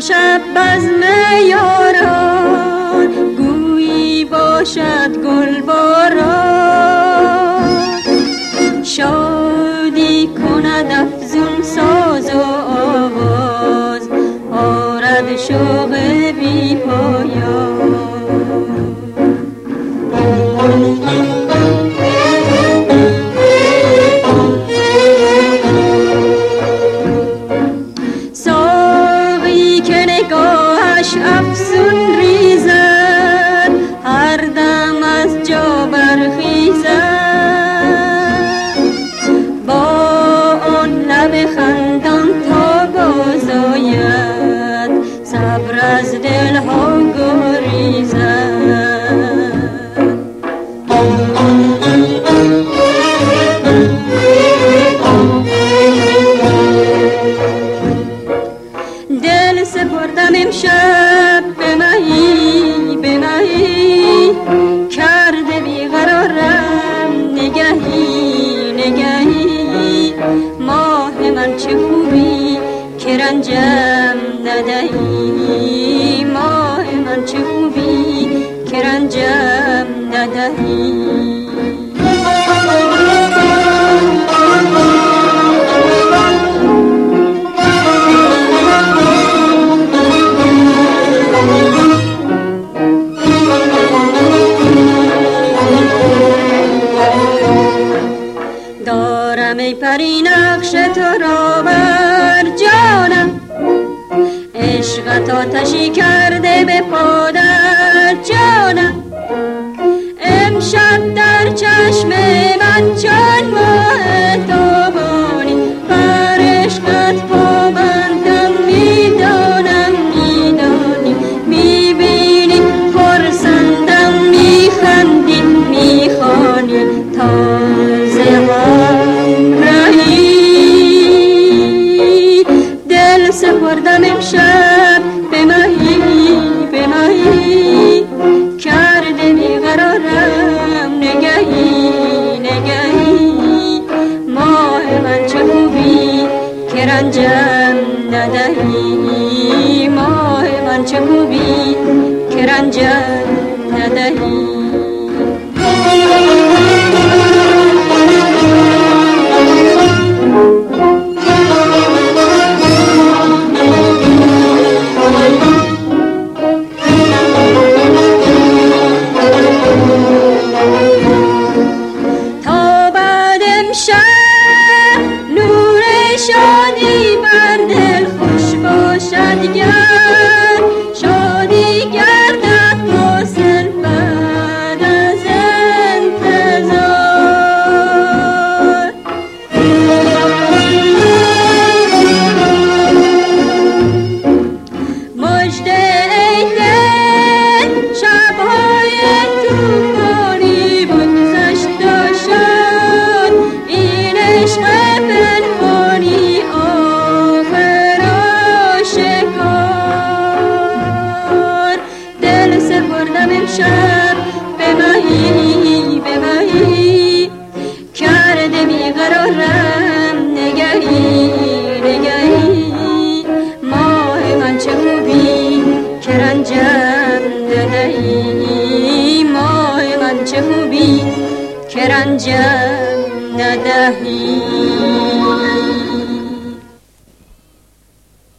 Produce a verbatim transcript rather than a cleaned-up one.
امشب بزم یاران گویی باشد گل باران، شادی کند افزون ساز و آواز، آرد شوق بی پایان. افسون ریزد هر دم از جا برخیزد، با آن لب خندان تا بازآید صبر از دلها گریزد. دل سپردم امشب به مهی به مهی، کرده بیقرارم نگهی نگهی، ماه من چه خوبی که رنجم ندهی، ماه من چه خوبی که رنجم ندهی. دارم ای پری نقش تو را بر جانم، عشقت آتشی کرده به پا در جانم، امشب در چشم من چون ماه تابانی، بر عشقت پابندم میدانم میدانی، میبینی خرسندم میخندی میخوانی تازه سپردم امشب به مهی به مهی، کرده بیقرارم نگهی نگهی، ماه من چه خوبی که رنجم ندهی، ماه من چه خوبی که رنجم ندهی. شادی بر دل خوش باشد گر، شادی گردد حاصل بعد از انتظار. مژده ای دل شب‌های طوفانی بگذشت و شد، این عشق امشب به مهی به مهی، کرده بیقرارم نگهی نگهی، ماه من چه خوبی که رنجم ندهی، ماه من چه خوبی که رنجم ندهی.